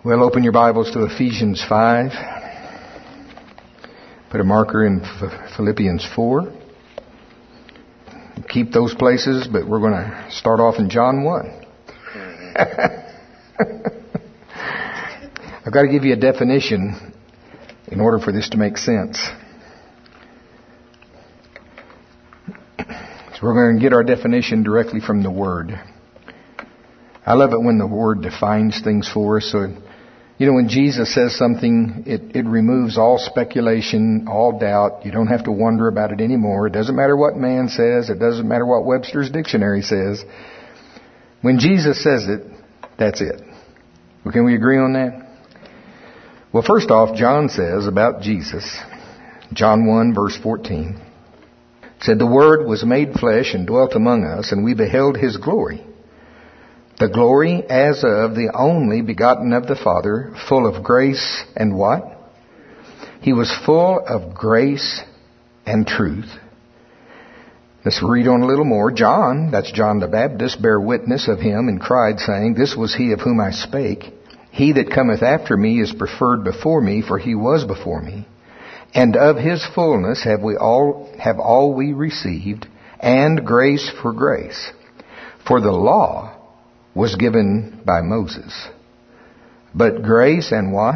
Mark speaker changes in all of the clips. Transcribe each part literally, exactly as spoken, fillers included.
Speaker 1: Well, open your Bibles to Ephesians five. Put a marker in Philippians four. Keep those places, but we're going to start off in John one. I've got to give you a definition in order for this to make sense. So we're going to get our definition directly from the Word. I love it when the Word defines things for us. So, you know, when Jesus says something, it, it removes all speculation, all doubt. You don't have to wonder about it anymore. It doesn't matter what man says. It doesn't matter what Webster's dictionary says. When Jesus says it, that's it. Well, can we agree on that? Well, first off, John says about Jesus, John one, verse fourteen, said, "The Word was made flesh and dwelt among us, and we beheld His glory. The glory as of the only begotten of the Father, full of grace and" what? He was full of grace and truth. Let's read on a little more. John, that's John the Baptist, bare witness of Him and cried, saying, "This was He of whom I spake. He that cometh after me is preferred before me, for He was before me. And of His fullness have we all have all we received, and grace for grace. For the law was given by Moses, but grace and" what?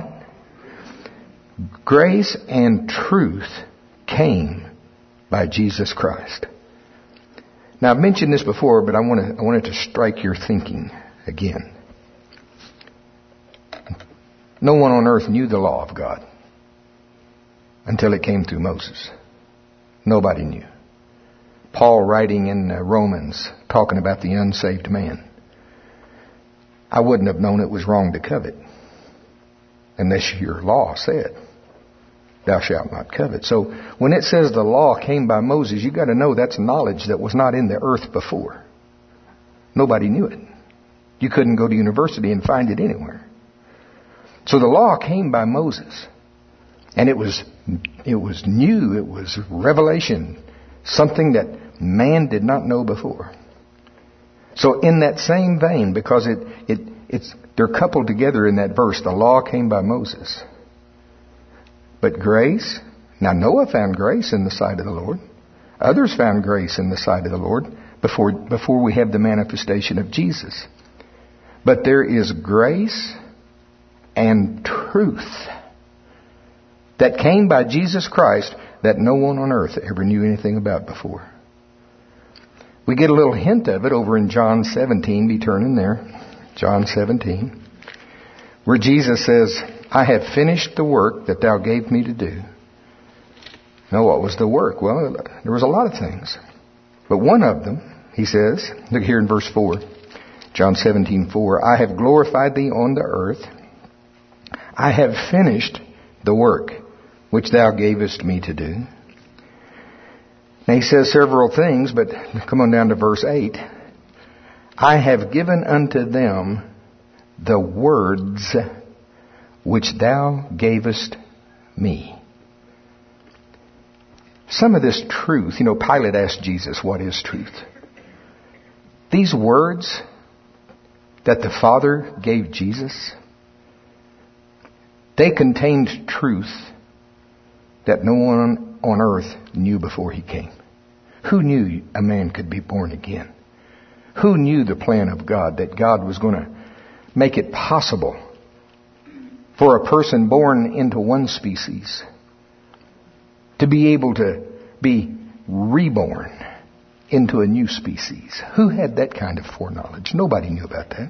Speaker 1: Grace and truth came by Jesus Christ. Now, I've mentioned this before, but I want to I want it to strike your thinking again. No one on earth knew the law of God until it came through Moses. Nobody knew. Paul, writing in Romans, talking about the unsaved man, I wouldn't have known it was wrong to covet unless your law said, "Thou shalt not covet." So when it says the law came by Moses, you got to know that's knowledge that was not in the earth before. Nobody knew it. You couldn't go to university and find it anywhere. So the law came by Moses, and it was it was new. It was revelation, something that man did not know before. So in that same vein, because it, it it's they're coupled together in that verse, the law came by Moses. But grace, now Noah found grace in the sight of the Lord. Others found grace in the sight of the Lord before before we have the manifestation of Jesus. But there is grace and truth that came by Jesus Christ that no one on earth ever knew anything about before. We get a little hint of it over in John seventeen. Be turning there. John seventeen. Where Jesus says, "I have finished the work that thou gave me to do." Now, what was the work? Well, there was a lot of things. But one of them, He says, look here in verse four. John seventeen four. "I have glorified thee on the earth. I have finished the work which thou gavest me to do." Now He says several things, but come on down to verse eight. "I have given unto them the words which thou gavest me." Some of this truth, you know, Pilate asked Jesus, "What is truth?" These words that the Father gave Jesus, they contained truth that no one on earth knew before He came. Who knew a man could be born again? Who knew the plan of God, that God was going to make it possible for a person born into one species to be able to be reborn into a new species? Who had that kind of foreknowledge? Nobody knew about that.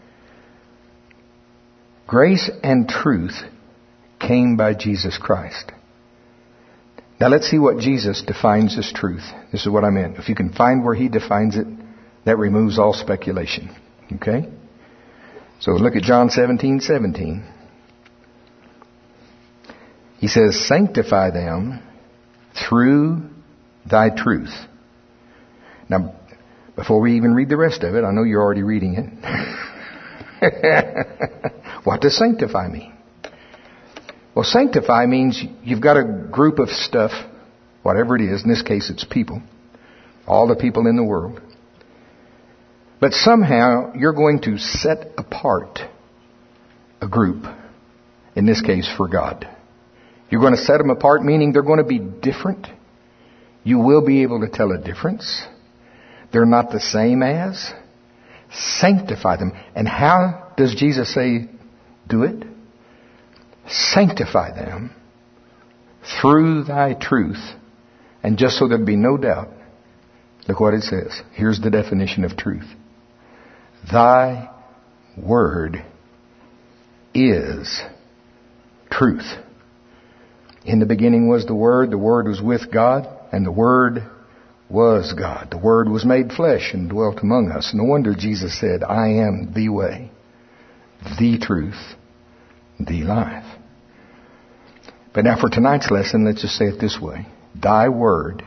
Speaker 1: Grace and truth came by Jesus Christ. Now let's see what Jesus defines as truth. This is what I meant. If you can find where He defines it, that removes all speculation. Okay? So look at John seventeen seventeen. He says, "Sanctify them through thy truth." Now, before we even read the rest of it, I know you're already reading it. What does sanctify mean? Well, sanctify means you've got a group of stuff, whatever it is. In this case, it's people. All the people in the world. But somehow you're going to set apart a group. In this case, for God. You're going to set them apart, meaning they're going to be different. You will be able to tell a difference. They're not the same as. Sanctify them. And how does Jesus say, do it? Sanctify them through thy truth. And just so there'd be no doubt, look what it says. Here's the definition of truth. Thy word is truth. In the beginning was the Word, the Word was with God, and the Word was God. The Word was made flesh and dwelt among us. No wonder Jesus said, I am the way, the truth, the life. But now for tonight's lesson, let's just say it this way. Thy word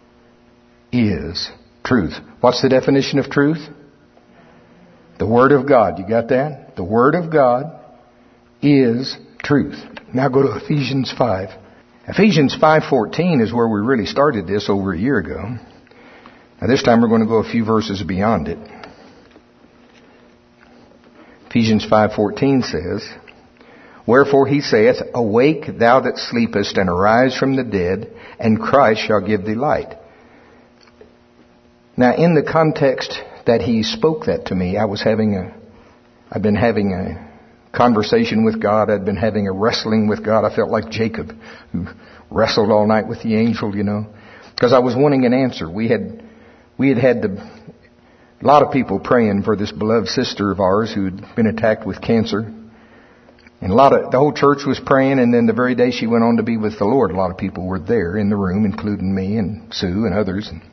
Speaker 1: is truth. What's the definition of truth? The Word of God. You got that? The Word of God is truth. Now go to Ephesians five. Ephesians five fourteen is where we really started this over a year ago. Now this time we're going to go a few verses beyond it. Ephesians five fourteen says, Wherefore he saith, Awake, thou that sleepest, and arise from the dead, and Christ shall give thee light. Now in the context that he spoke that to me, I was having a, I've been having a conversation with God. I'd been having a wrestling with God. I felt like Jacob, who wrestled all night with the angel, you know, because I was wanting an answer. We had, we had had the, a lot of people praying for this beloved sister of ours who'd been attacked with cancer. And a lot of, the whole church was praying, and then the very day she went on to be with the Lord, a lot of people were there in the room, including me and Sue and others. And,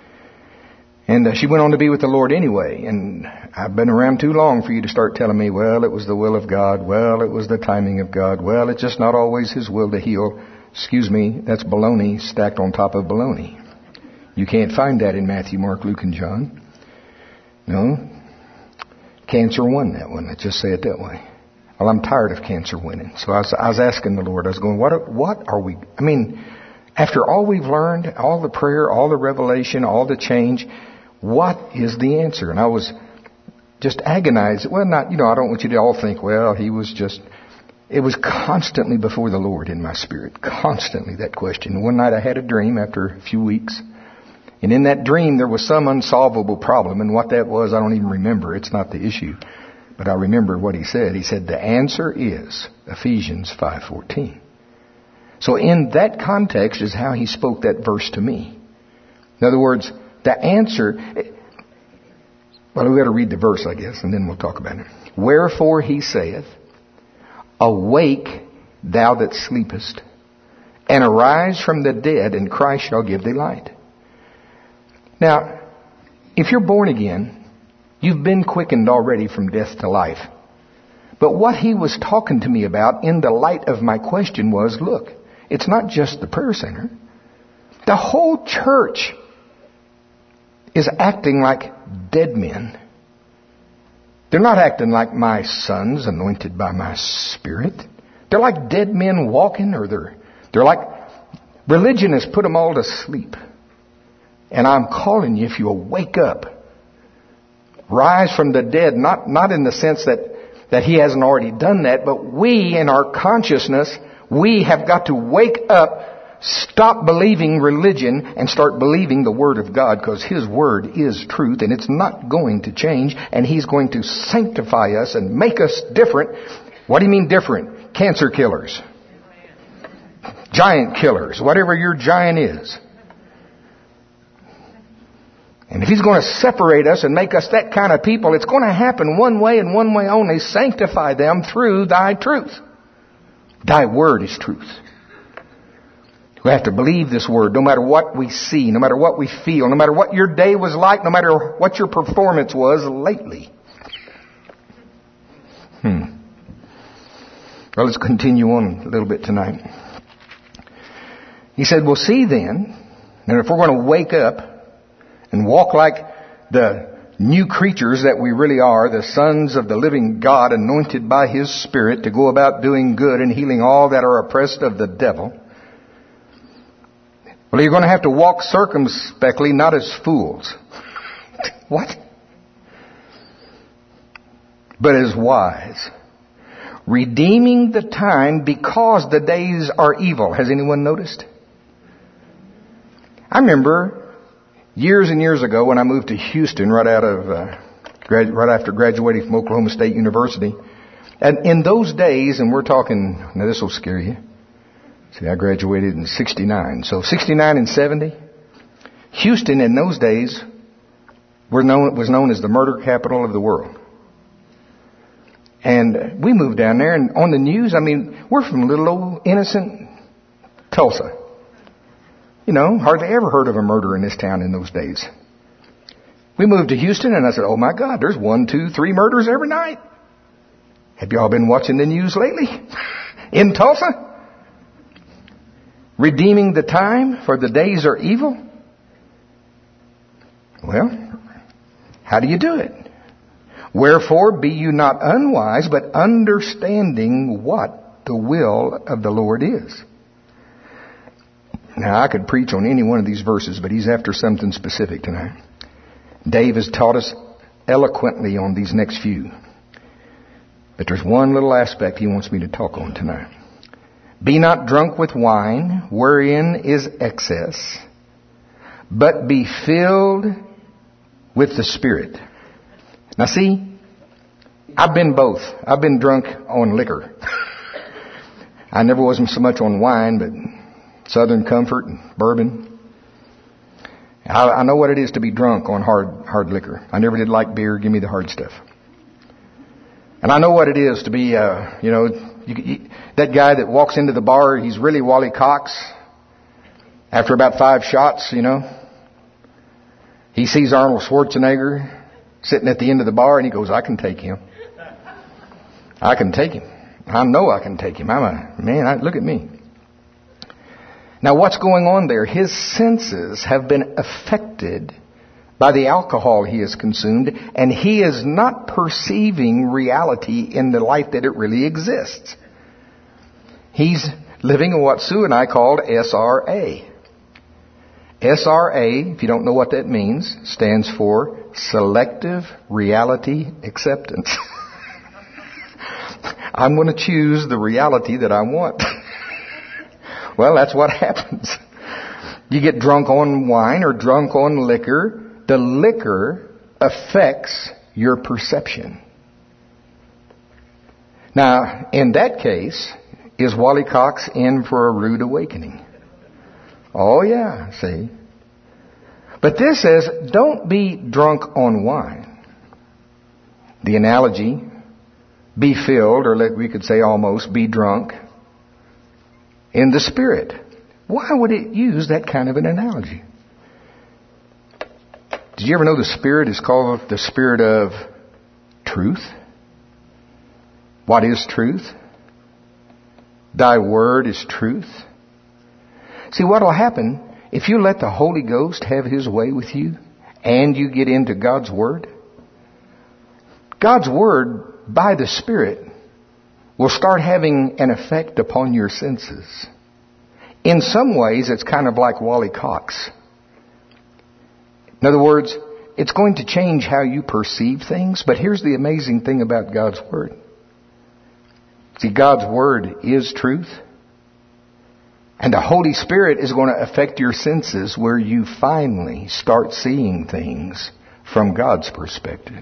Speaker 1: and uh, she went on to be with the Lord anyway. And I've been around too long for you to start telling me, well, it was the will of God. Well, it was the timing of God. Well, it's just not always His will to heal. Excuse me, that's baloney stacked on top of baloney. You can't find that in Matthew, Mark, Luke, and John. No. Cancer won that one. Let's just say it that way. Well, I'm tired of cancer winning. So I was, I was asking the Lord, I was going, what, what are we, I mean, after all we've learned, all the prayer, all the revelation, all the change, what is the answer? And I was just agonized. Well, not, you know, I don't want you to all think, well, he was just, it was constantly before the Lord in my spirit. Constantly that question. One night I had a dream after a few weeks. And in that dream there was some unsolvable problem. And what that was, I don't even remember. It's not the issue. But I remember what he said. He said, the answer is Ephesians five fourteen. So in that context is how he spoke that verse to me. In other words, the answer, well, we've got to read the verse, I guess, and then we'll talk about it. Wherefore he saith, Awake, thou that sleepest, and arise from the dead, and Christ shall give thee light. Now, if you're born again, you've been quickened already from death to life. But what he was talking to me about in the light of my question was, look, it's not just the prayer center. The whole church is acting like dead men. They're not acting like my sons anointed by my Spirit. They're like dead men walking, or they're, they're like, religion has put them all to sleep. And I'm calling you, if you'll wake up, rise from the dead, not, not in the sense that, that he hasn't already done that, but we in our consciousness, we have got to wake up, stop believing religion and start believing the Word of God, because His Word is truth and it's not going to change, and He's going to sanctify us and make us different. What do you mean different? Cancer killers. Giant killers. Whatever your giant is. And if He's going to separate us and make us that kind of people, it's going to happen one way and one way only. Sanctify them through Thy truth. Thy Word is truth. We have to believe this Word no matter what we see, no matter what we feel, no matter what your day was like, no matter what your performance was lately. Hmm. Well, let's continue on a little bit tonight. He said, well, see then, and if we're going to wake up and walk like the new creatures that we really are, the sons of the living God, anointed by His Spirit to go about doing good and healing all that are oppressed of the devil. Well, you're going to have to walk circumspectly, not as fools. What? But as wise. redeeming the time because the days are evil. Has anyone noticed? I remember years and years ago when I moved to Houston right out of, uh, grad, right after graduating from Oklahoma State University. And in those days, and we're talking, now this will scare you. See, I graduated in sixty-nine. So sixty-nine and seventy, Houston in those days were known, was known as the murder capital of the world. And we moved down there, and on the news, I mean, we're from little old innocent Tulsa. You know, hardly ever heard of a murder in this town in those days. We moved to Houston, and I said, oh my God, there's one, two, three murders every night. Have you all been watching the news lately? In Tulsa? Redeeming the time, for the days are evil. Well, how do you do it? Wherefore be you not unwise, but understanding what the will of the Lord is. Now, I could preach on any one of these verses, but he's after something specific tonight. Dave has taught us eloquently on these next few. But there's one little aspect he wants me to talk on tonight. Be not drunk with wine, wherein is excess, but be filled with the Spirit. Now see, I've been both. I've been drunk on liquor. I never wasn't so much on wine, but Southern Comfort and bourbon. I, I know what it is to be drunk on hard, hard liquor. I never did like beer. Give me the hard stuff. And I know what it is to be, uh, you know, you, you, that guy that walks into the bar, he's really Wally Cox. After about five shots, you know, he sees Arnold Schwarzenegger sitting at the end of the bar, and he goes, I can take him. I can take him. I know I can take him. I'm a man. I, look at me. Now, what's going on there? His senses have been affected by the alcohol he has consumed, and he is not perceiving reality in the light that it really exists. He's living in what Sue and I called S R A. S R A, if you don't know what that means, stands for Selective Reality Acceptance. I'm going to choose the reality that I want. Well, that's what happens. You get drunk on wine or drunk on liquor. The liquor affects your perception. Now, in that case, is Wally Cox in for a rude awakening? Oh yeah, see. But this says, don't be drunk on wine. The analogy, be filled, or like we could say almost, be drunk in the Spirit. Why would it use that kind of an analogy? Did you ever know the Spirit is called the Spirit of truth? What is truth? Thy word is truth. See, what will happen if you let the Holy Ghost have His way with you and you get into God's Word? God's Word, by the Spirit, will start having an effect upon your senses. In some ways, it's kind of like Wally Cox. In other words, it's going to change how you perceive things, but here's the amazing thing about God's Word. See, God's Word is truth. And the Holy Spirit is going to affect your senses where you finally start seeing things from God's perspective.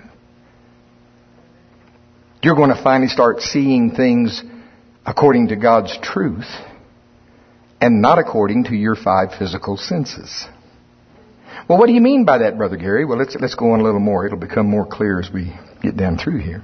Speaker 1: You're going to finally start seeing things according to God's truth and not according to your five physical senses. Well, what do you mean by that, Brother Gary? Well, let's let's go on a little more. It'll become more clear as we get down through here.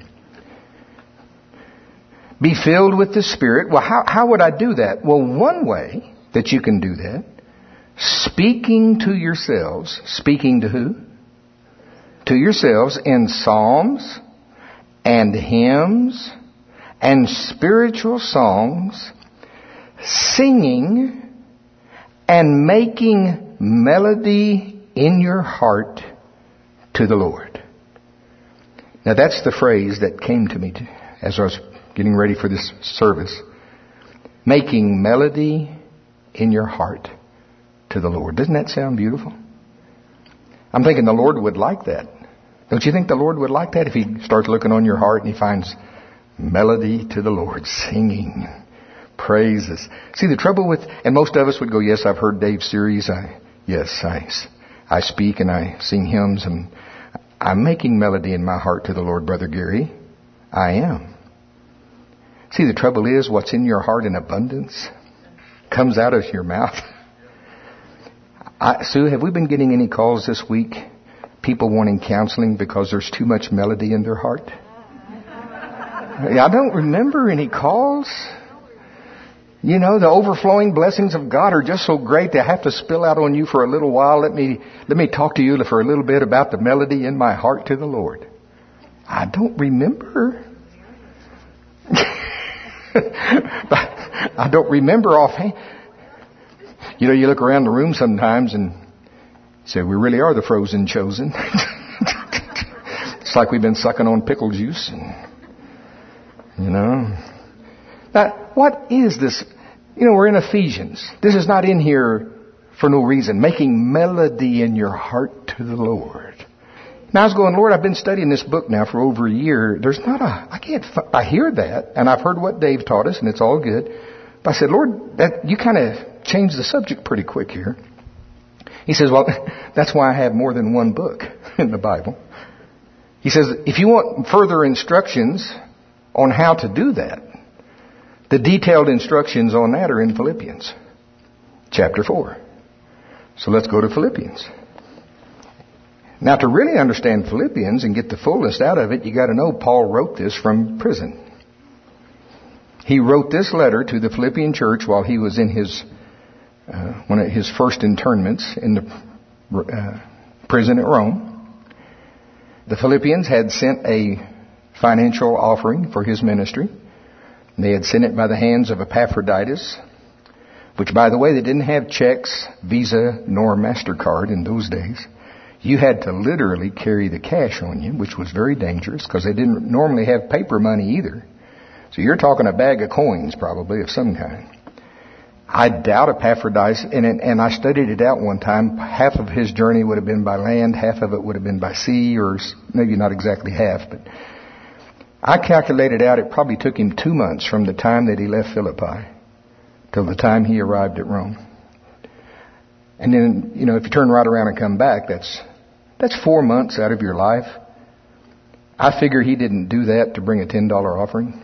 Speaker 1: Be filled with the Spirit. Well, how, how would I do that? Well, one way that you can do that, speaking to yourselves. Speaking to who? To yourselves in psalms and hymns and spiritual songs, singing and making melody in your heart to the Lord. Now that's the phrase that came to me as I was getting ready for this service. Making melody in your heart to the Lord. Doesn't that sound beautiful? I'm thinking the Lord would like that. Don't you think the Lord would like that if He starts looking on your heart and He finds Melody to the Lord, singing praises. See, the trouble with, and most of us would go, yes, I've heard Dave's series. I, yes, I, I speak and I sing hymns, and I'm making melody in my heart to the Lord, Brother Gary. I am. See, the trouble is, what's in your heart in abundance comes out of your mouth. I, Sue, have we been getting any calls this week? People wanting counseling because there's too much melody in their heart? I don't remember any calls. You know, the overflowing blessings of God are just so great they have to spill out on you for a little while. Let me, let me talk to you for a little bit about the melody in my heart to the Lord. I don't remember. I don't remember offhand. You know, you look around the room sometimes and say, we really are the frozen chosen. It's like we've been sucking on pickle juice. And, you know. Now, what is this? You know, we're in Ephesians. This is not in here for no reason. Making melody in your heart to the Lord. Now I was going, Lord, I've been studying this book now for over a year. There's not a, I can't, I hear that, and I've heard what Dave taught us, and it's all good. But I said, Lord, that you kind of changed the subject pretty quick here. He says, well, that's why I have more than one book in the Bible. He says, if you want further instructions on how to do that, the detailed instructions on that are in Philippians chapter four. So let's go to Philippians. Now, to really understand Philippians and get the fullest out of it, you got to know Paul wrote this from prison. He wrote this letter to the Philippian church while he was in his uh, one of his first internments in the uh, prison at Rome. The Philippians had sent a financial offering for his ministry. They had sent it by the hands of Epaphroditus, which, by the way, they didn't have checks, Visa, nor MasterCard in those days. You had to literally carry the cash on you, which was very dangerous because they didn't normally have paper money either. So you're talking a bag of coins probably of some kind. I doubt Epaphroditus, and, and I studied it out one time. Half of his journey would have been by land, half of it would have been by sea, or maybe not exactly half, but I calculated out it probably took him two months from the time that he left Philippi till the time he arrived at Rome. And then, you know, if you turn right around and come back, that's that's four months out of your life. I figure he didn't do that to bring a ten dollar offering.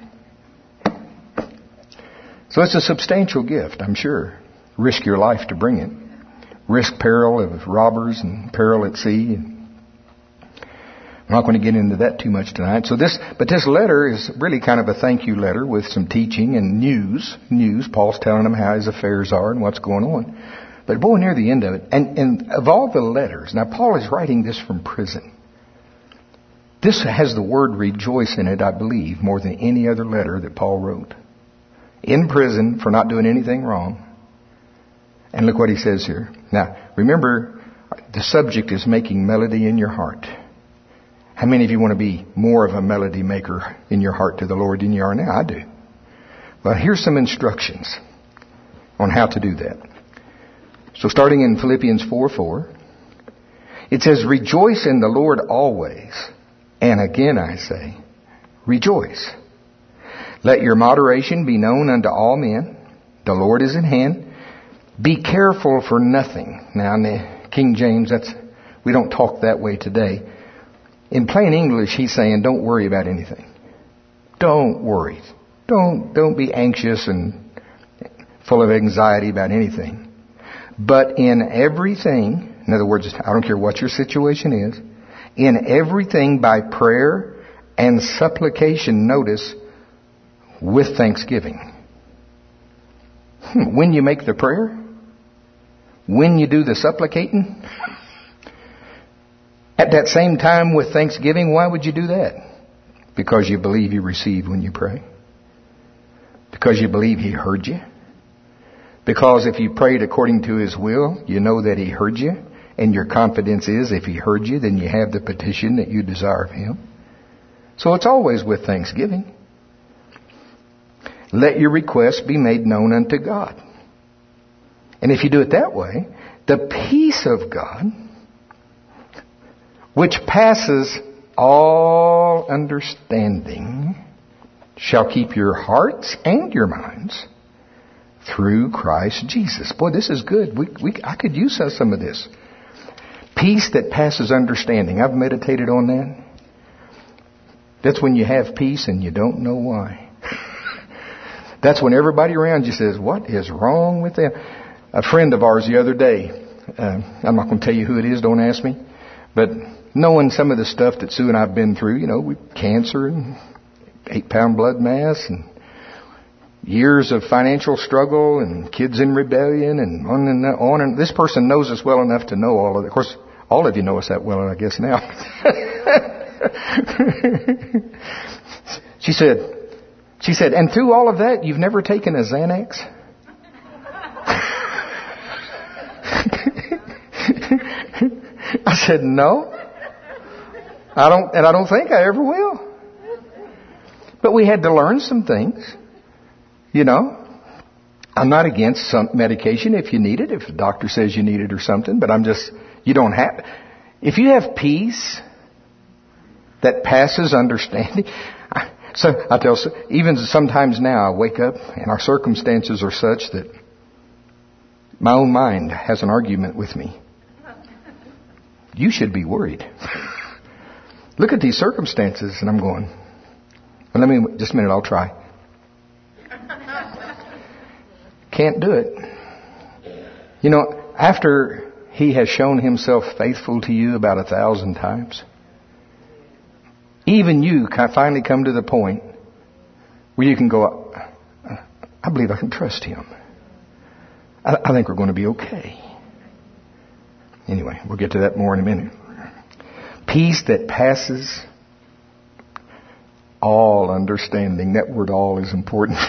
Speaker 1: So it's a substantial gift, I'm sure. Risk your life to bring it. Risk peril of robbers and peril at sea. I'm not going to get into that too much tonight. So this, but this letter is really kind of a thank you letter with some teaching and news. News. Paul's telling them how his affairs are and what's going on. But boy, near the end of it, and, and of all the letters, now Paul is writing this from prison. This has the word rejoice in it, I believe, more than any other letter that Paul wrote. In prison for not doing anything wrong. And look what he says here. Now, remember, the subject is making melody in your heart. How many of you want to be more of a melody maker in your heart to the Lord than you are now? I do. Well, here's some instructions on how to do that. So starting in Philippians four four, it says, rejoice in the Lord always. And again I say, rejoice. Let your moderation be known unto all men. The Lord is at hand. Be careful for nothing. Now in the King James, that's, we don't talk that way today. In plain English, he's saying, don't worry about anything. Don't worry. Don't, don't be anxious and full of anxiety about anything. But in everything, in other words, I don't care what your situation is, in everything by prayer and supplication, notice, with thanksgiving. When you make the prayer, when you do the supplicating, at that same time with thanksgiving, why would you do that? Because you believe you received when you pray. Because you believe He heard you. Because if you prayed according to His will, you know that He heard you. And your confidence is if He heard you, then you have the petition that you desire of Him. So it's always with thanksgiving. Let your requests be made known unto God. And if you do it that way, the peace of God, which passes all understanding, shall keep your hearts and your minds through Christ Jesus. Boy, this is good. We, we, I could use some of this. Peace that passes understanding. I've meditated on that. That's when you have peace and you don't know why. That's when everybody around you says, what is wrong with them? A friend of ours the other day, uh, I'm not going to tell you who it is, don't ask me, but knowing some of the stuff that Sue and I have been through, you know, we cancer and eight pound blood mass and years of financial struggle and kids in rebellion and on and on. And this person knows us well enough to know all of it. Of course, all of you know us that well, I guess, now. She said, she said, and through all of that, you've never taken a Xanax? I said, no. I don't, and I don't think I ever will. But we had to learn some things. You know, I'm not against some medication if you need it, if the doctor says you need it or something, but I'm just, you don't have, if you have peace that passes understanding. So I tell, even sometimes now I wake up and our circumstances are such that my own mind has an argument with me. You should be worried. Look at these circumstances, and I'm going, well, let me, just a minute, I'll try. Can't do it. You know, after He has shown Himself faithful to you about a thousand times, even you can finally come to the point where you can go, I believe I can trust Him. I, I think we're going to be okay. Anyway, we'll get to that more in a minute. Peace that passes all understanding. That word all is important.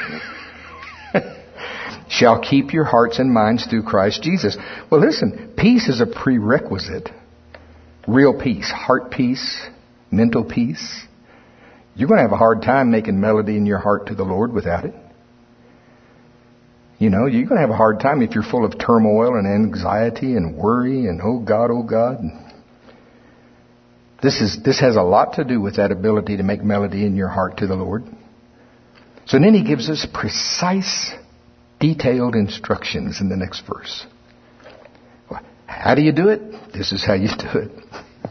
Speaker 1: Shall keep your hearts and minds through Christ Jesus. Well, listen, peace is a prerequisite. Real peace, heart peace, mental peace. You're going to have a hard time making melody in your heart to the Lord without it. You know, you're going to have a hard time if you're full of turmoil and anxiety and worry and oh God, oh God. This is this has a lot to do with that ability to make melody in your heart to the Lord. So then He gives us precise, detailed instructions in the next verse. How do you do it? This is how you do it.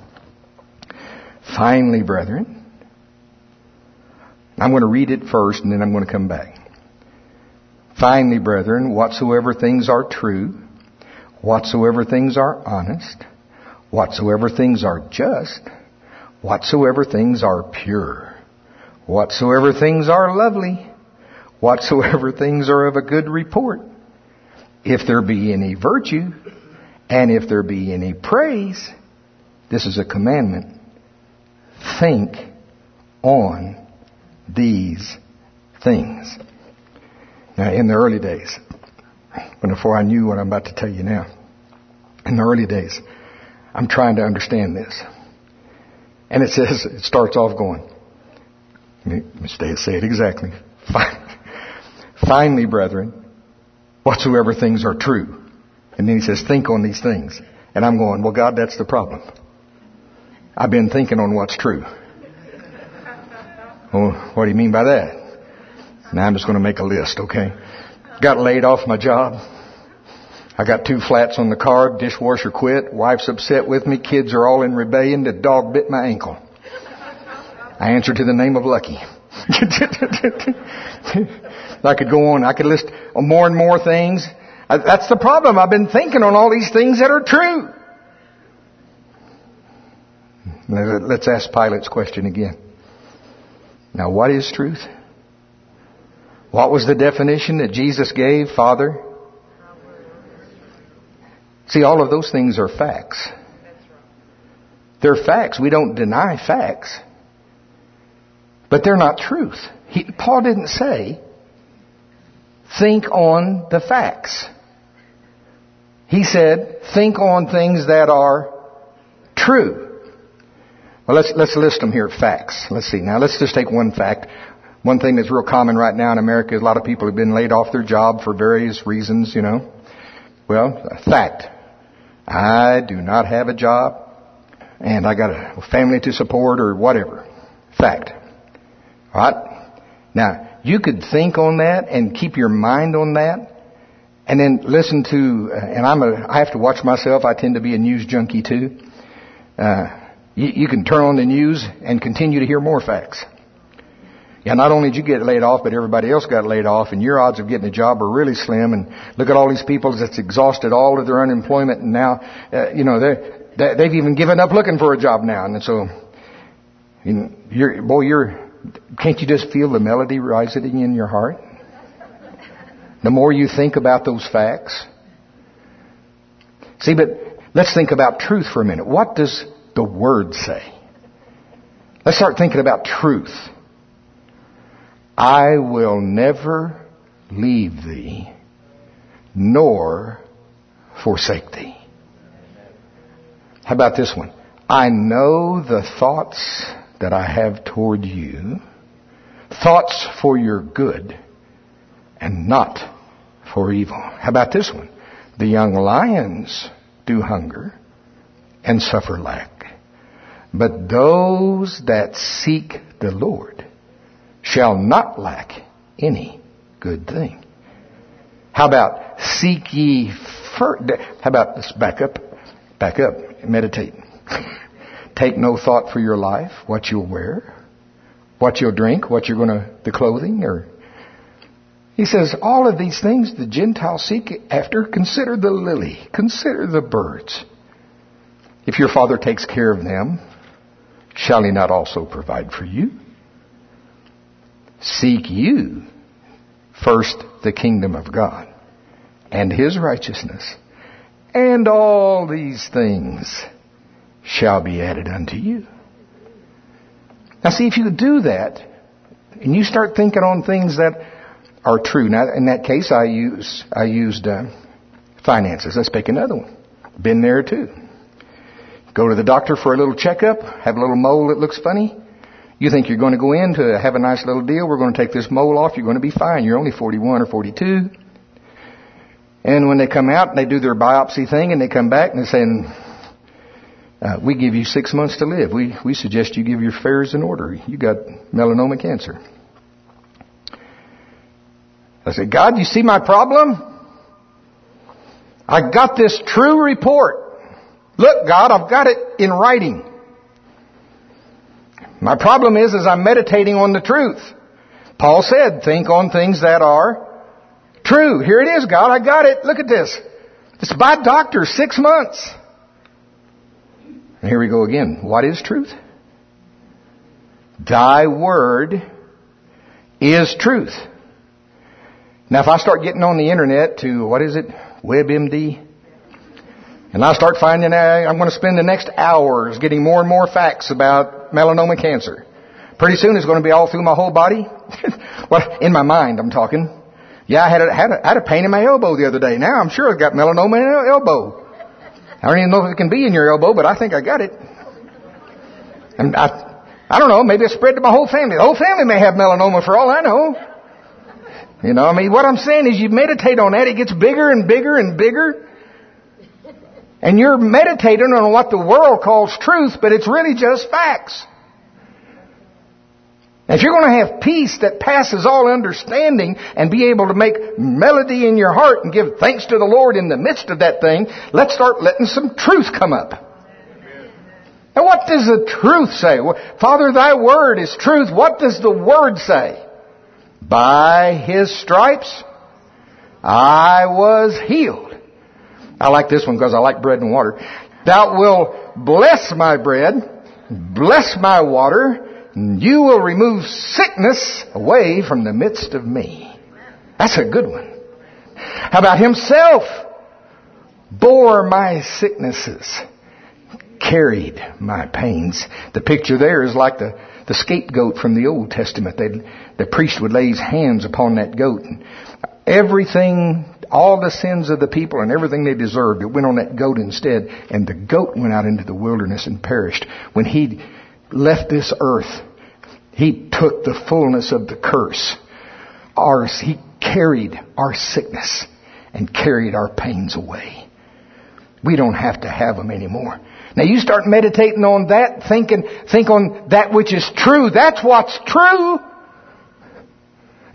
Speaker 1: Finally, brethren, I'm going to read it first and then I'm going to come back. Finally, brethren, whatsoever things are true, whatsoever things are honest, whatsoever things are just, whatsoever things are pure, whatsoever things are lovely, whatsoever things are of a good report, if there be any virtue, and if there be any praise, this is a commandment, think on these things. Now, in the early days, when before I knew what I'm about to tell you now, in the early days, I'm trying to understand this. And it says, it starts off going, let me stay, say it exactly. Finally, brethren, whatsoever things are true. And then he says, think on these things. And I'm going, well, God, that's the problem. I've been thinking on what's true. Well, what do you mean by that? Now I'm just going to make a list, okay? Got laid off my job. I got two flats on the car. Dishwasher quit. Wife's upset with me. Kids are all in rebellion. The dog bit my ankle. I answer to the name of Lucky. I could go on. I could list more and more things. That's the problem. I've been thinking on all these things that are true. Let's ask Pilate's question again. Now, what is truth? What was the definition that Jesus gave, Father? See, all of those things are facts. They're facts. We don't deny facts. But they're not truth. He, Paul didn't say, think on the facts. He said, think on things that are true. Well, let's, let's list them here, facts. Let's see. Now, let's just take one fact. One thing that's real common right now in America is a lot of people have been laid off their job for various reasons, you know. Well, fact. I do not have a job and I got a family to support or whatever. Fact. All right? Now, you could think on that and keep your mind on that, and then listen to, uh, and I'm a, I have to watch myself. I tend to be a news junkie too. Uh, you, you can turn on the news and continue to hear more facts. Yeah, not only did you get laid off, but everybody else got laid off, and your odds of getting a job are really slim. And look at all these people that's exhausted all of their unemployment, and now, uh, you know, they they've even given up looking for a job now. And so, you know, you're, boy, you're, can't you just feel the melody rising in your heart? The more you think about those facts. See, but let's think about truth for a minute. What does the Word say? Let's start thinking about truth. I will never leave thee, nor forsake thee. How about this one? I know the thoughts that I have toward you, thoughts for your good, and not for evil. How about this one? The young lions do hunger and suffer lack, but those that seek the Lord shall not lack any good thing. How about seek ye first? How about let's back up, back up, meditate. Take no thought for your life, what you'll wear, what you'll drink, what you're going to, the clothing, or he says, all of these things the Gentiles seek after. Consider the lily, consider the birds. If your Father takes care of them, shall He not also provide for you? Seek you first the kingdom of God and His righteousness, and all these things shall be added unto you. Now see, if you do that, and you start thinking on things that are true. Now, in that case, I use I used uh, finances. Let's pick another one. Been there too. Go to the doctor for a little checkup, have a little mole that looks funny. You think you're going to go in to have a nice little deal. We're going to take this mole off. You're going to be fine. You're only forty-one or forty-two. And when they come out and they do their biopsy thing and they come back and they're saying, uh, we give you six months to live. We, we suggest you give your affairs in order. You got melanoma cancer. I said, God, you see my problem? I got this true report. Look, God, I've got it in writing. My problem is, is I'm meditating on the truth. Paul said, think on things that are true. Here it is, God. I got it. Look at this. It's by doctor, six months. And here we go again. What is truth? Thy word is truth. Now, if I start getting on the internet to, what is it? WebMD. And I start finding out I'm going to spend the next hours getting more and more facts about melanoma cancer. Pretty soon it's going to be all through my whole body. Well, in my mind I'm talking. Yeah, I had a, had, a, had a pain in my elbow the other day. Now I'm sure I've got melanoma in my elbow. I don't even know if it can be in your elbow, but I think I got it. And I, I don't know, maybe it spread to my whole family. The whole family may have melanoma for all I know. You know, I mean, what I'm saying is you meditate on that, it gets bigger and bigger and bigger. And you're meditating on what the world calls truth, but it's really just facts. If you're going to have peace that passes all understanding and be able to make melody in your heart and give thanks to the Lord in the midst of that thing, let's start letting some truth come up. Now what does the truth say? Well, Father, thy word is truth. What does the word say? By His stripes I was healed. I like this one because I like bread and water. Thou wilt bless my bread, bless my water, and you will remove sickness away from the midst of me. That's a good one. How about Himself bore my sicknesses, carried my pains. The picture there is like the, the scapegoat from the Old Testament. They'd, the priest would lay his hands upon that goat. And everything, all the sins of the people and everything they deserved, it went on that goat instead. And the goat went out into the wilderness and perished. When He left this earth, He took the fullness of the curse. Ours, He carried our sickness and carried our pains away. We don't have to have them anymore. Now you start meditating on that, thinking, think on that which is true. That's what's true.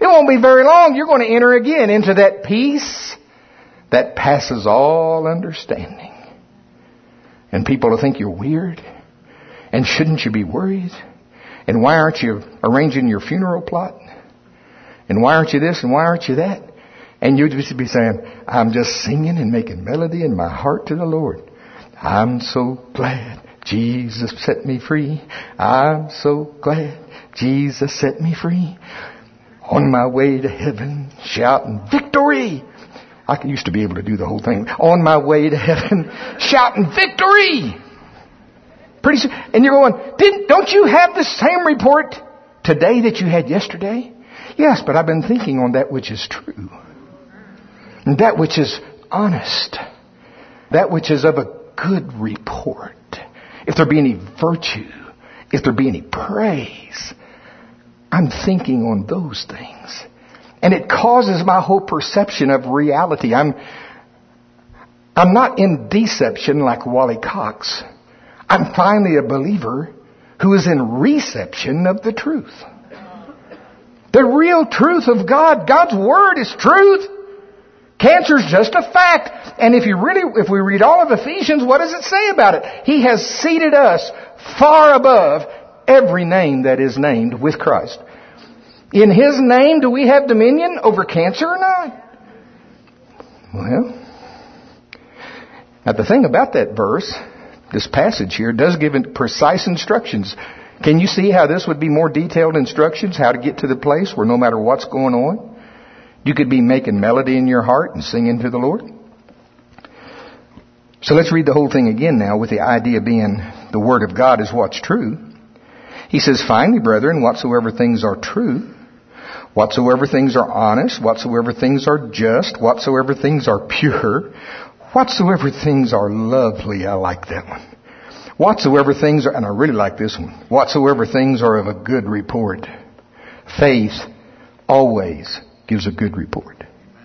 Speaker 1: It won't be very long. You're going to enter again into that peace that passes all understanding. And people will think you're weird. And shouldn't you be worried? And why aren't you arranging your funeral plot? And why aren't you this and why aren't you that? And you'd just be saying, I'm just singing and making melody in my heart to the Lord. I'm so glad Jesus set me free. I'm so glad Jesus set me free. On my way to heaven, shouting victory. I used to be able to do the whole thing. On my way to heaven, shouting victory. Pretty soon, and you're going, Didn't, don't you have the same report today that you had yesterday? Yes, but I've been thinking on that which is true. And that which is honest. That which is of a good report. If there be any virtue, if there be any praise, I'm thinking on those things. And it causes my whole perception of reality. I'm, I'm not in deception like Wally Cox. I'm finally a believer who is in reception of the truth. The real truth of God. God's Word is truth. Cancer is just a fact. And if you really, if we read all of Ephesians, what does it say about it? He has seated us far above every name that is named with Christ. In His name, do we have dominion over cancer or not? Well, now the thing about that verse, this passage here, does give it precise instructions. Can you see how this would be more detailed instructions? How to get to the place where no matter what's going on, you could be making melody in your heart and singing to the Lord. So let's read the whole thing again now, with the idea being the Word of God is what's true. He says, finally, brethren, whatsoever things are true, whatsoever things are honest, whatsoever things are just, whatsoever things are pure, whatsoever things are lovely. I like that one. Whatsoever things are, and I really like this one, whatsoever things are of a good report. Faith always gives a good report.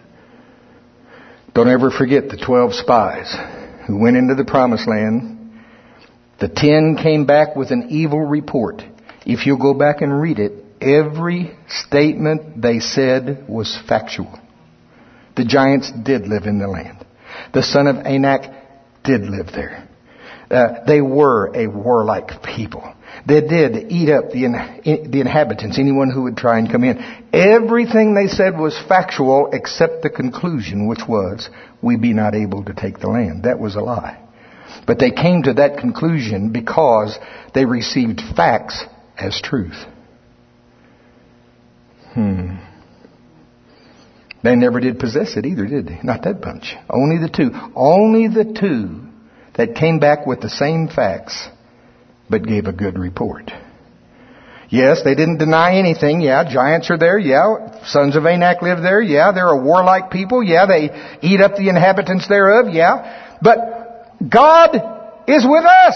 Speaker 1: Don't ever forget the twelve spies who went into the promised land. The ten came back with an evil report. If you'll go back and read it, every statement they said was factual. The giants did live in the land. The son of Anak did live there. Uh, they were a warlike people. They did eat up the, in, the inhabitants, anyone who would try and come in. Everything they said was factual except the conclusion, which was, we be not able to take the land. That was a lie. But they came to that conclusion because they received facts as truth. Hmm. They never did possess it either, did they? Not that bunch. Only the two. Only the two that came back with the same facts, but gave a good report. Yes, they didn't deny anything. Yeah, giants are there. Yeah, sons of Anak live there. Yeah, they're a warlike people. Yeah, they eat up the inhabitants thereof. Yeah, but God is with us.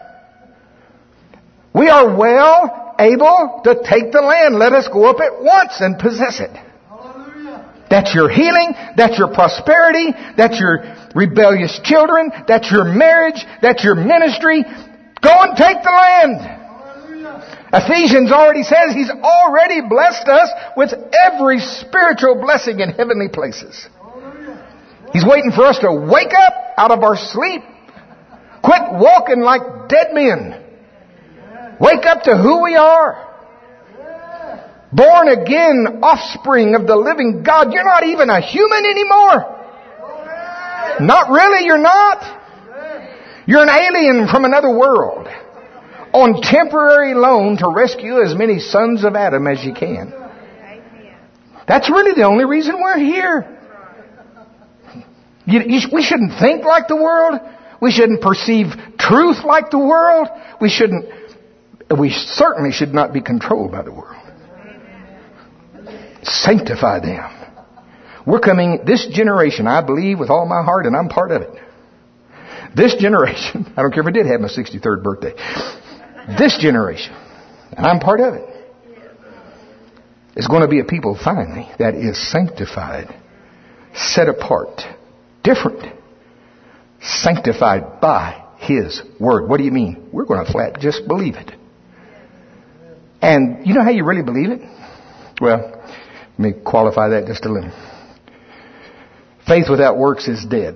Speaker 1: We are well able to take the land. Let us go up at once and possess it. That's your healing. That's your prosperity. That's your rebellious children. That's your marriage. That's your ministry. Go and take the land. Hallelujah. Ephesians already says He's already blessed us with every spiritual blessing in heavenly places. Hallelujah. He's waiting for us to wake up out of our sleep. Quit walking like dead men. Wake up to who we are. Born again offspring of the living God. You're not even a human anymore. Not really, you're not. You're an alien from another world on temporary loan to rescue as many sons of Adam as you can. That's really the only reason we're here. You, you, we shouldn't think like the world. We shouldn't perceive truth like the world. We shouldn't, we certainly should not be controlled by the world. Sanctify them. We're coming, this generation, I believe with all my heart, and I'm part of it. This generation, I don't care if I did have my sixty-third birthday. This generation, and I'm part of it, is going to be a people finally that is sanctified, set apart, different, sanctified by His Word. What do you mean? We're going to flat just believe it. And you know how you really believe it? Well, Let me qualify that just a little. Faith without works is dead.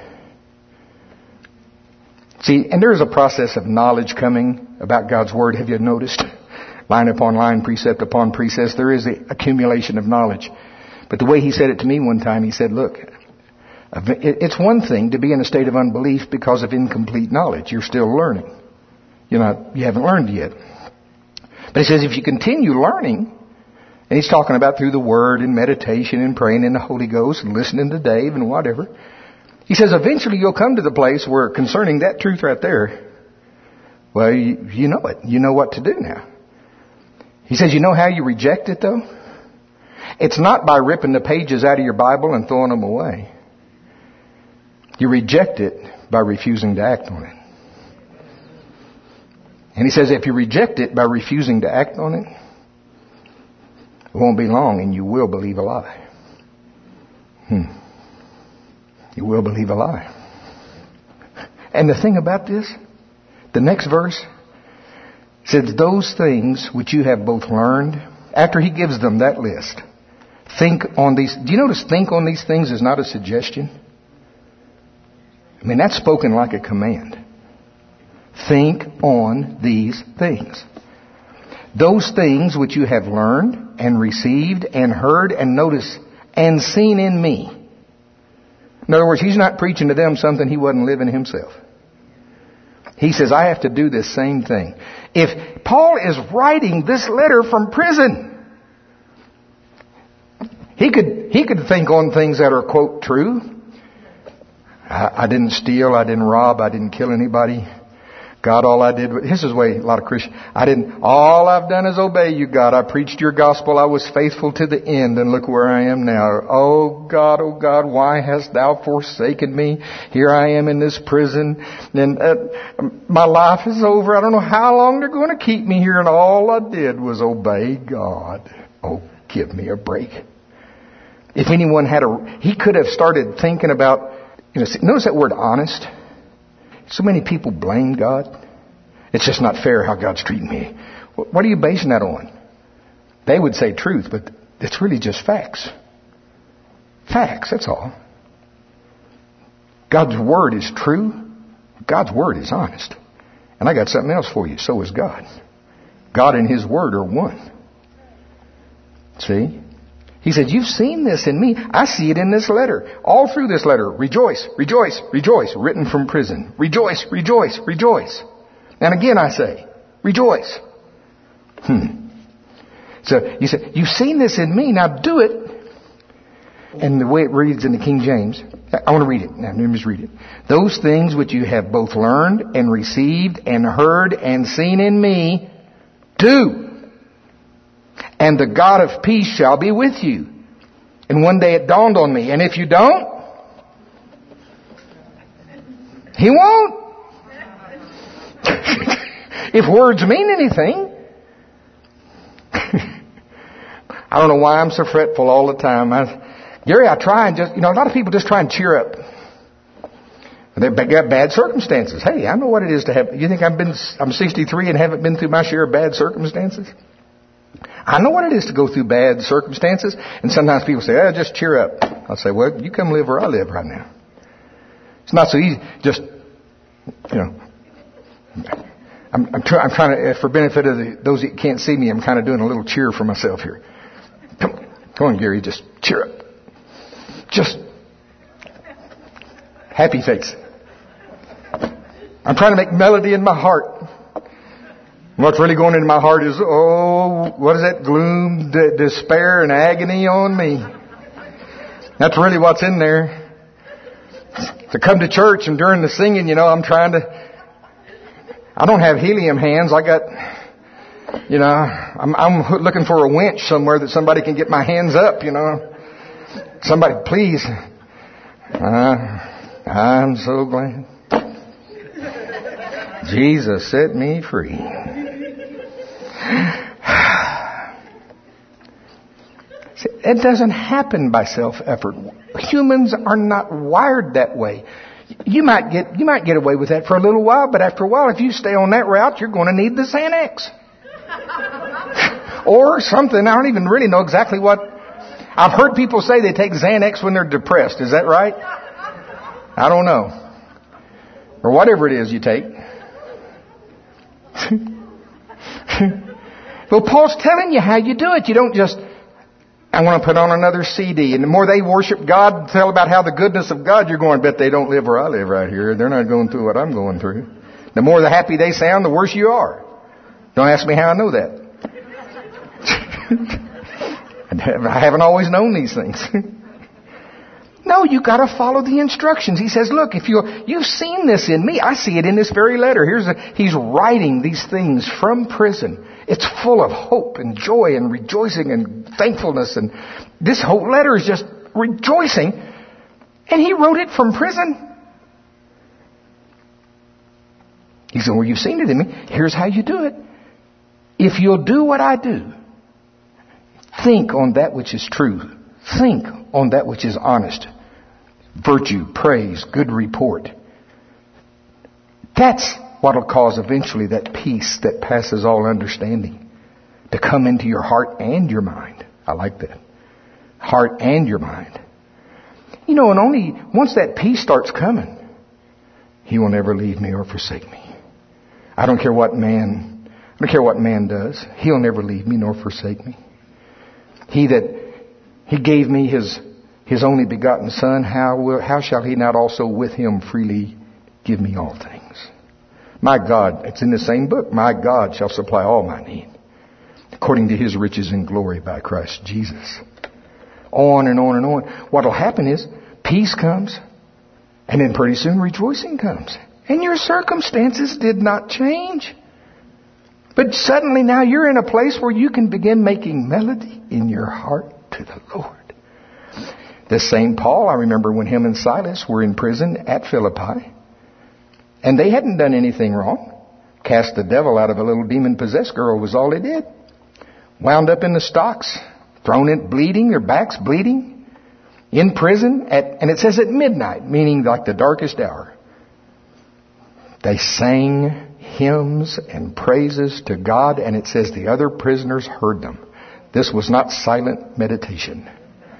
Speaker 1: See, and there is a process of knowledge coming about God's Word. Have you noticed? Line upon line, precept upon precept. There is an accumulation of knowledge. But the way he said it to me one time, he said, look, it's one thing to be in a state of unbelief because of incomplete knowledge. You're still learning. You're not, you haven't learned yet. But he says if you continue learning, and he's talking about through the Word and meditation and praying in the Holy Ghost and listening to Dave and whatever. He says eventually you'll come to the place where concerning that truth right there, well, you, you know it. You know what to do now. He says, you know how you reject it though? It's not by ripping the pages out of your Bible and throwing them away. You reject it by refusing to act on it. And he says if you reject it by refusing to act on it, it won't be long and you will believe a lie. Hmm. You will believe a lie. And the thing about this, the next verse says, those things which you have both learned, after he gives them that list, think on these. Do you notice think on these things is not a suggestion? I mean, that's spoken like a command. Think on these things. Those things which you have learned and received and heard and noticed and seen in me. In other words, he's not preaching to them something he wasn't living himself. He says, I have to do this same thing. If Paul is writing this letter from prison, he could, he could think on things that are, quote, true. I, I didn't steal, I didn't rob, I didn't kill anybody. God, all I did, this is the way a lot of Christians, I didn't, all I've done is obey you, God. I preached your gospel. I was faithful to the end, and look where I am now. Oh God, oh God, why hast thou forsaken me? Here I am in this prison, and uh, my life is over. I don't know how long they're going to keep me here, and all I did was obey God. Oh, give me a break. If anyone had a, he could have started thinking about, you know, notice that word honest. So many people blame God. It's just not fair how God's treating me. What are you basing that on? They would say truth, but it's really just facts. Facts, that's all. God's Word is true. God's Word is honest. And I got something else for you. So is God. God and His Word are one. See? He said, you've seen this in me. I see it in this letter. All through this letter. Rejoice, rejoice, rejoice. Written from prison. Rejoice, rejoice, rejoice. And again I say, rejoice. Hmm. So you said, you've seen this in me. Now do it. And the way it reads in the King James, I want to read it. Now, let me just read it. Those things which you have both learned and received and heard and seen in me, do. And the God of peace shall be with you. And one day it dawned on me. And if you don't, He won't. If words mean anything. I don't know why I'm so fretful all the time. I, Gary, I try and just, you know, a lot of people just try and cheer up. They've got bad circumstances. Hey, I know what it is to have, you think I've been, I'm sixty-three and haven't been through my share of bad circumstances? I know what it is to go through bad circumstances. And sometimes people say, oh, just cheer up. I'll say, well, you come live where I live right now. It's not so easy. Just, you know, I'm, I'm, try, I'm trying to, for benefit of the, those that can't see me, I'm kind of doing a little cheer for myself here. Come on, come on, Gary, just cheer up. Just happy face. I'm trying to make melody in my heart. What's really going into my heart is, oh, what is that? Gloom, d- despair, and agony on me. That's really what's in there. To come to church and during the singing, you know, I'm trying to, I don't have helium hands. I got, you know, I'm, I'm looking for a winch somewhere that somebody can get my hands up, you know. Somebody, please. Uh, I'm so glad. Jesus set me free. See, it doesn't happen by self-effort. Humans are not wired that way. You might get you might get away with that for a little while, but after a while, if you stay on that route, you're going to need the Xanax. Or something. I don't even really know exactly what I've heard people say they take Xanax when they're depressed. Is that right? I don't know. Or whatever it is you take. Well, Paul's telling you how you do it. You don't just, I want to put on another C D. And the more they worship God, tell about how the goodness of God, you're going, bet they don't live where I live right here. They're not going through what I'm going through. The more the happy they sound, the worse you are. Don't ask me how I know that. I haven't always known these things. No, you got to follow the instructions. He says, look, if you you've seen this in me, I see it in this very letter. Here's a, he's writing these things from prison. It's full of hope and joy and rejoicing and thankfulness, and this whole letter is just rejoicing. And he wrote it from prison. He said, well, you've seen it in me. Here's how you do it. If you'll do what I do, think on that which is true. Think on that which is honest. Virtue, praise, good report. That's what will cause eventually that peace that passes all understanding to come into your heart and your mind. I like that. Heart and your mind. You know, and only once that peace starts coming, He will never leave me or forsake me. I don't care what man, I don't care what man does. He'll never leave me nor forsake me. He that He gave me His His only begotten Son, how will, how shall He not also with Him freely give me all things? My God, it's in the same book, my God shall supply all my need, according to His riches and glory by Christ Jesus. On and on and on. What will happen is, peace comes, and then pretty soon rejoicing comes. And your circumstances did not change. But suddenly now you're in a place where you can begin making melody in your heart to the Lord. This same Paul, I remember when him and Silas were in prison at Philippi, and they hadn't done anything wrong. Cast the devil out of a little demon-possessed girl was all they did. Wound up in the stocks, thrown in, bleeding, their backs bleeding, in prison, at, and it says at midnight, meaning like the darkest hour. They sang hymns and praises to God, and it says the other prisoners heard them. This was not silent meditation.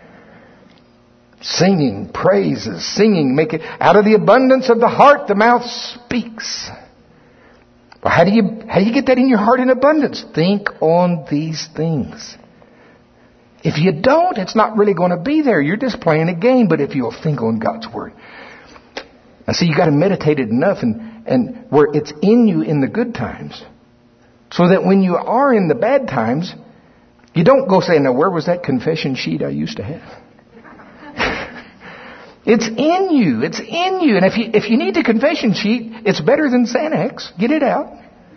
Speaker 1: Singing praises, singing, make it out of the abundance of the heart, the mouth speaks. Well, how do you how do you get that in your heart in abundance? Think on these things. If you don't, it's not really going to be there. You're just playing a game. But if you'll think on God's Word, now see, you got to meditate it enough, and and where it's in you in the good times, so that when you are in the bad times, you don't go saying, "Now, where was that confession sheet I used to have?" It's in you. It's in you. And if you if you need the confession sheet, it's better than Xanax. Get it out.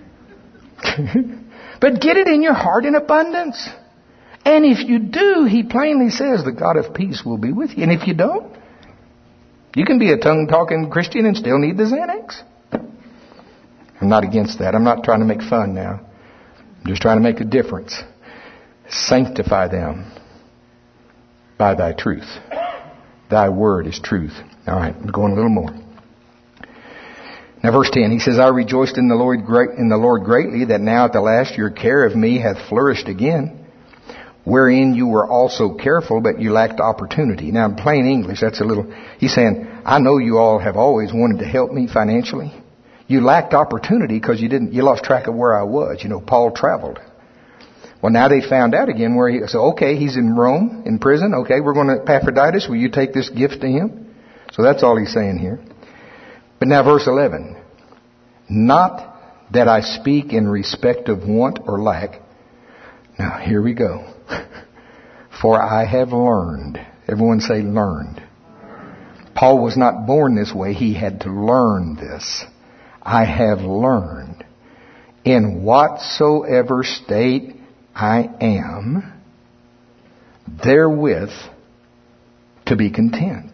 Speaker 1: But get it in your heart in abundance. And if you do, He plainly says the God of peace will be with you. And if you don't, you can be a tongue-talking Christian and still need the Xanax. I'm not against that. I'm not trying to make fun now. I'm just trying to make a difference. Sanctify them by Thy truth. Thy word is truth. All right, I'm going a little more. Now, verse ten, he says, I rejoiced in the Lord great, in the Lord greatly, that now at the last your care of me hath flourished again, wherein you were also careful, but you lacked opportunity. Now, in plain English, that's a little. He's saying, I know you all have always wanted to help me financially. You lacked opportunity because you didn't. You lost track of where I was. You know, Paul traveled. Well, now they found out again where he, so okay, he's in Rome, in prison. Okay, we're going to, Epaphroditus, will you take this gift to him? So that's all he's saying here. But now verse eleven. Not that I speak in respect of want or lack. Now, here we go. For I have learned. Everyone say learned. Paul was not born this way. He had to learn this. I have learned in whatsoever state I am, therewith to be content.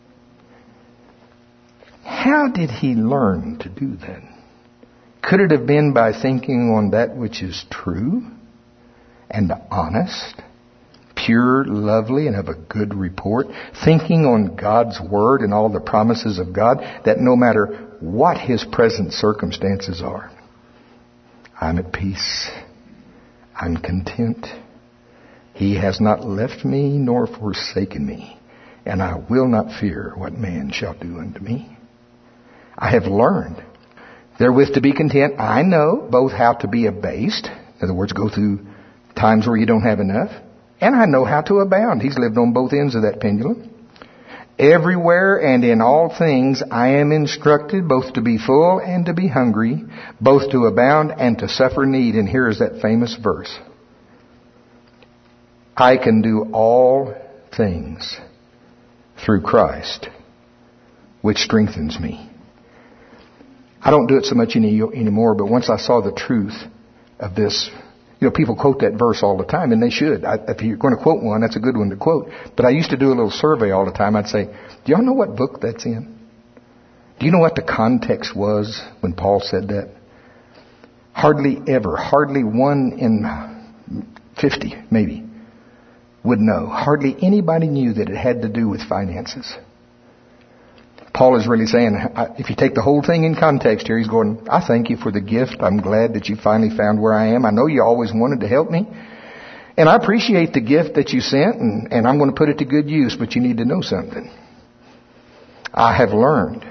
Speaker 1: How did he learn to do that? Could it have been by thinking on that which is true and honest, pure, lovely, and of a good report? Thinking on God's Word and all the promises of God, that no matter what his present circumstances are, I'm at peace. I'm content. He has not left me nor forsaken me, and I will not fear what man shall do unto me. I have learned therewith to be content. I know both how to be abased, in other words, go through times where you don't have enough, and I know how to abound. He's lived on both ends of that pendulum. Everywhere and in all things I am instructed both to be full and to be hungry, both to abound and to suffer need. And here is that famous verse. I can do all things through Christ, which strengthens me. I don't do it so much any, anymore, but once I saw the truth of this, you know, people quote that verse all the time, and they should. I, if you're going to quote one, that's a good one to quote. But I used to do a little survey all the time. I'd say, do y'all know what book that's in? Do you know what the context was when Paul said that? Hardly ever, hardly one in fifty, maybe, would know. Hardly anybody knew that it had to do with finances. Paul is really saying, if you take the whole thing in context here, he's going, I thank you for the gift. I'm glad that you finally found where I am. I know you always wanted to help me. And I appreciate the gift that you sent, and, and I'm going to put it to good use, but you need to know something. I have learned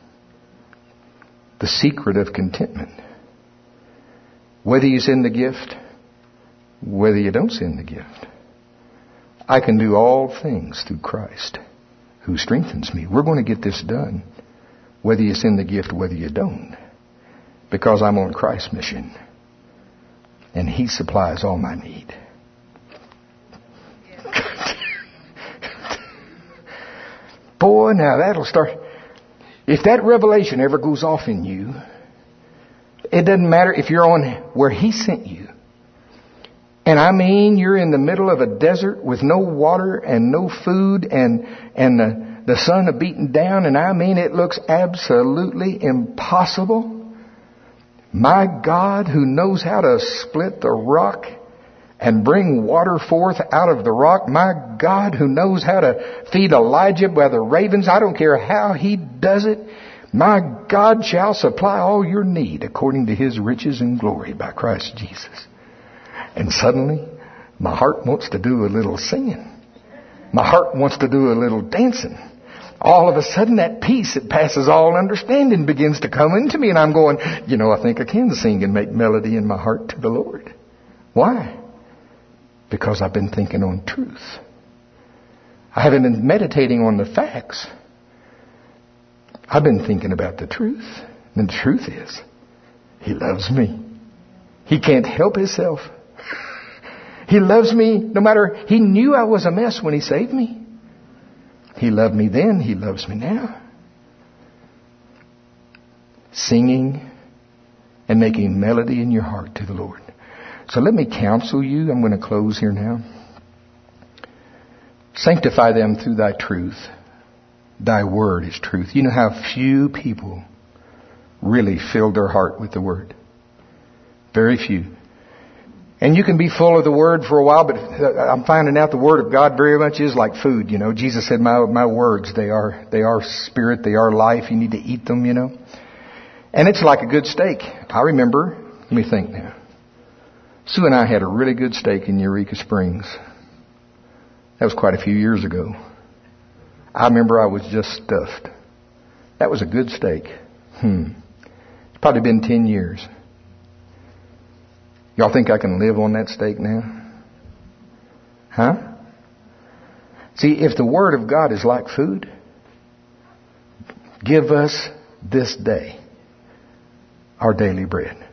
Speaker 1: the secret of contentment. Whether you send the gift, whether you don't send the gift, I can do all things through Christ who strengthens me. We're going to get this done, whether you send the gift, whether you don't, because I'm on Christ's mission, and He supplies all my need. Boy, now that'll start. If that revelation ever goes off in you, it doesn't matter if you're on where He sent you. And I mean, you're in the middle of a desert with no water and no food, and and the, the sun is beating down, and I mean, it looks absolutely impossible. My God, who knows how to split the rock and bring water forth out of the rock. My God, who knows how to feed Elijah by the ravens. I don't care how He does it. My God shall supply all your need according to His riches and glory by Christ Jesus. And suddenly, my heart wants to do a little singing. My heart wants to do a little dancing. All of a sudden, that peace that passes all understanding begins to come into me. And I'm going, you know, I think I can sing and make melody in my heart to the Lord. Why? Because I've been thinking on truth. I haven't been meditating on the facts. I've been thinking about the truth. And the truth is, He loves me. He can't help Himself. He loves me no matter. He knew I was a mess when He saved me. He loved me then. He loves me now. Singing and making melody in your heart to the Lord. So let me counsel you. I'm going to close here now. Sanctify them through Thy truth. Thy word is truth. You know how few people really filled their heart with the word. Very few. And you can be full of the Word for a while, but I'm finding out the Word of God very much is like food, you know. Jesus said, my my words, they are they are spirit, they are life. You need to eat them, you know. And it's like a good steak. I remember, let me think now. Sue and I had a really good steak in Eureka Springs. That was quite a few years ago. I remember I was just stuffed. That was a good steak. Hmm. It's probably been ten years. Y'all think I can live on that steak now? Huh? See, if the Word of God is like food, give us this day our daily bread.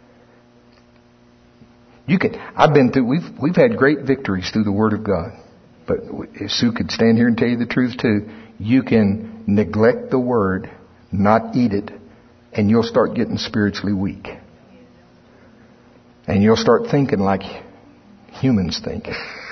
Speaker 1: You can. I've been through. We've we've had great victories through the Word of God. But if Sue could stand here and tell you the truth too, you can neglect the Word, not eat it, and you'll start getting spiritually weak. And you'll start thinking like humans think.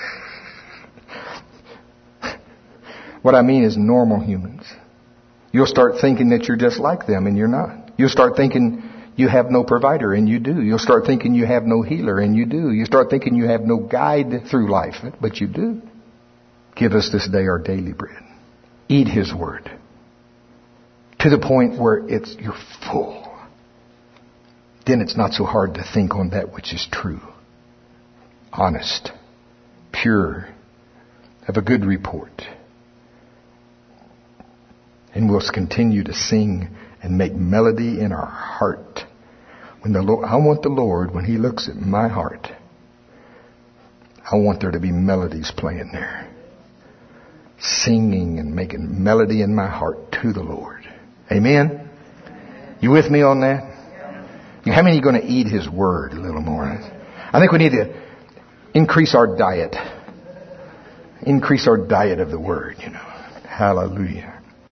Speaker 1: What I mean is normal humans. You'll start thinking that you're just like them, and you're not. You'll start thinking you have no provider, and you do. You'll start thinking you have no healer, and you do. You start thinking you have no guide through life, but you do. Give us this day our daily bread. Eat His Word to the point where it's you're full. Then it's not so hard to think on that which is true, honest, pure, of a good report. And we'll continue to sing and make melody in our heart. When the Lord, I want the Lord, when He looks at my heart, I want there to be melodies playing there. Singing and making melody in my heart to the Lord. Amen? You with me on that? How many are going to eat His Word a little more? I think we need to increase our diet. Increase our diet of the Word, you know. Hallelujah.